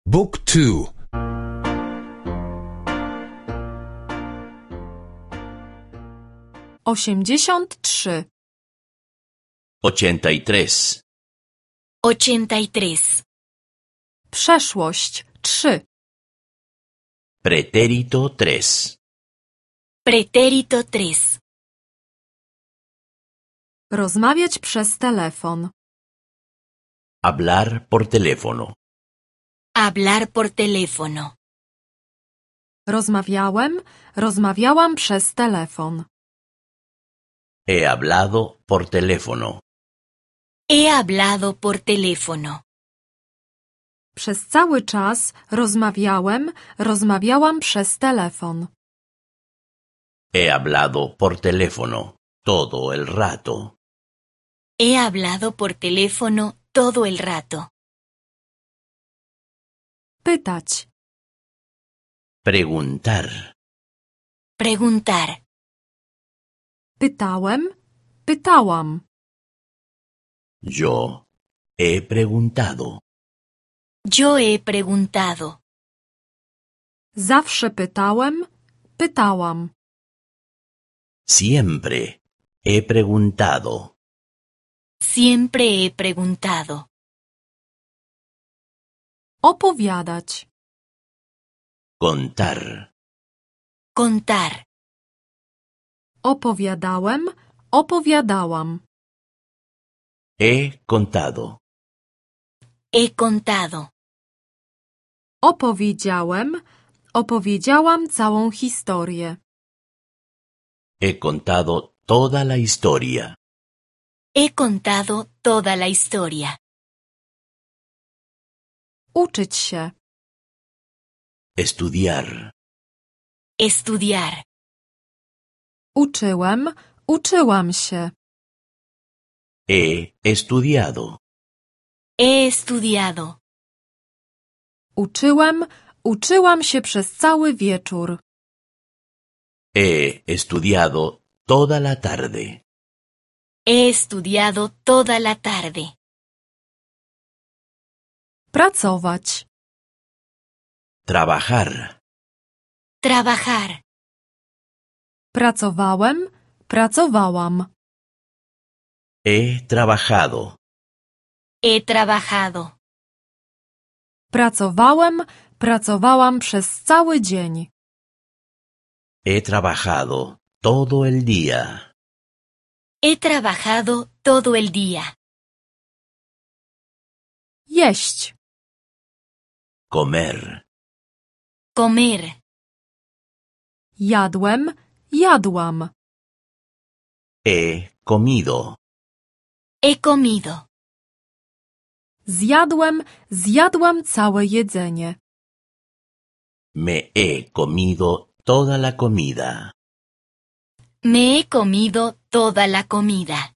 Book 2. 83. 83. 83. Przeszłość 3. Pretérito 3. Pretérito 3. Rozmawiać przez telefon. Hablar por teléfono. Hablar por teléfono. Rozmawiałam przez telefon. He hablado por teléfono. He hablado por teléfono. Przez cały czas rozmawiałam przez telefon. He hablado por teléfono todo el rato. He hablado por teléfono todo el rato. Pytać. Preguntar. Preguntar. Pytałam. Yo he preguntado. Yo he preguntado. Zawsze pytałam. Siempre he preguntado. Siempre he preguntado. Opowiadać. Contar. Contar. Opowiadałam. He contado. He contado. Opowiedziałam całą historię. He contado toda la historia. He contado toda la historia. Uczyć się. Estudiar. Estudiar. Uczyłam się. He estudiado. He estudiado. Uczyłam się przez cały wieczór. He estudiado toda la tarde. He estudiado toda la tarde. Pracować. Trabajar. Trabajar. Pracowałam. He trabajado. He trabajado. Pracowałam przez cały dzień. He trabajado todo el día. He trabajado todo el día. Jeść. Comer. Comer. Jadłam. He comido. He comido. Zjadłam całe jedzenie. Me he comido toda la comida. Me he comido toda la comida.